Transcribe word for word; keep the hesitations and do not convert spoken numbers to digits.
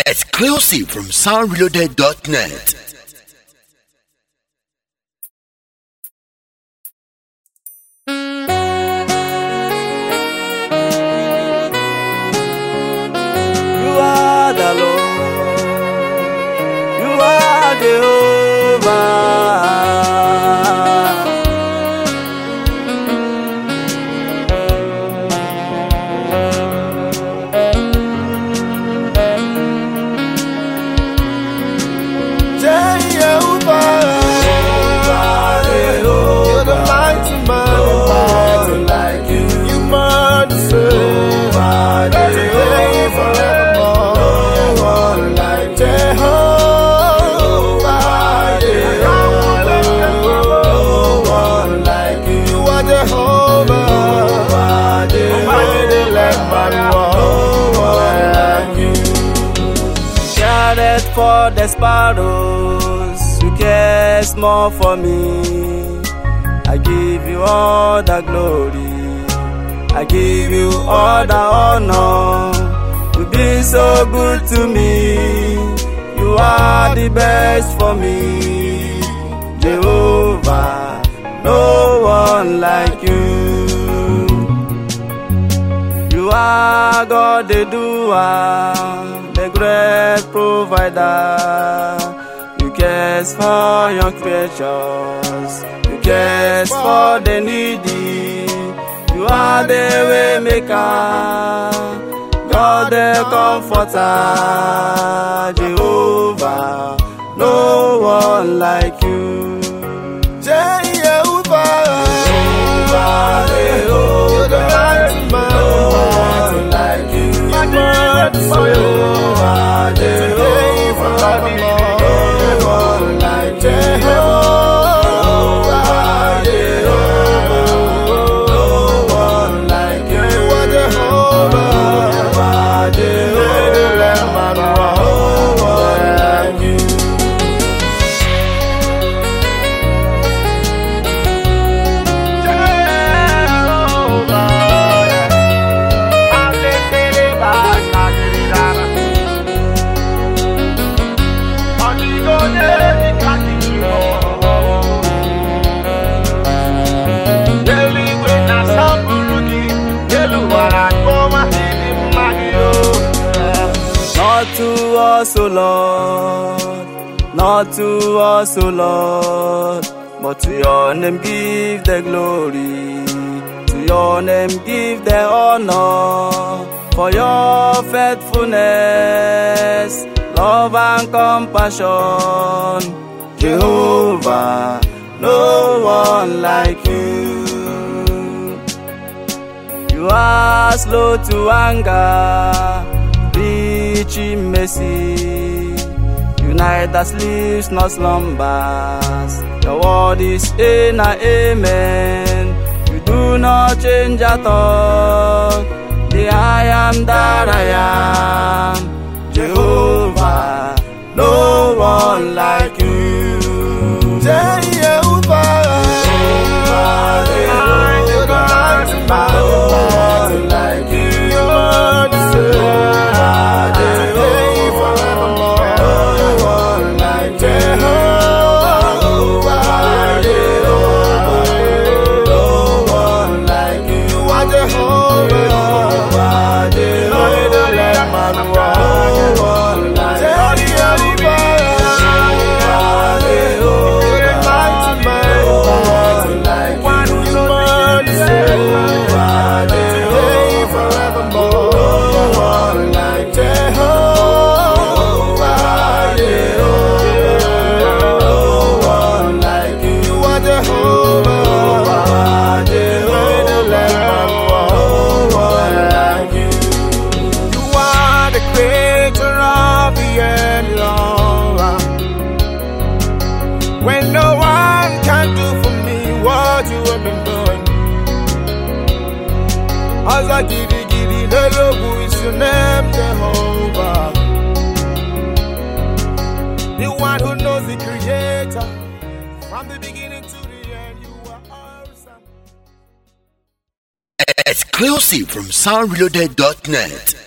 Exclusive from sound reloaded dot net. You are the Lord, you are Jehovah. For the sparrows, who cares more for me? I give you all the glory, I give you all the honor. You've been so good to me, you are the best for me. Jehovah, no one like you. You are God the doer, the great provider. You care for your creatures, you care for the needy. You are the way maker, God the comforter. Jehovah, no one like you. Jehovah, Jehovah, you're the mighty man. No one like you. Jehovah, Jehovah, no one like Jehovah, Jehovah, no one like you. Jehovah, Jehovah, no one like you. Not to us, O Lord, not to us, O Lord, but to your name give the glory, to your name give the honor, for your faithfulness, love and compassion. Jehovah, no one like you. You are slow to anger, rich in mercy. You neither sleeps nor slumbers. Your word is in and amen. You do not change at all. The I am that I am. Jehovah, no one like you. Jehovah, Jehovah, Jehovah, no one like you. When no one can do for me what you have been doing. As I giddy giddy, the Lord is your name, Jehovah. The one who knows the Creator. From the beginning to the end, you are awesome. Exclusive from sound reloaded dot net.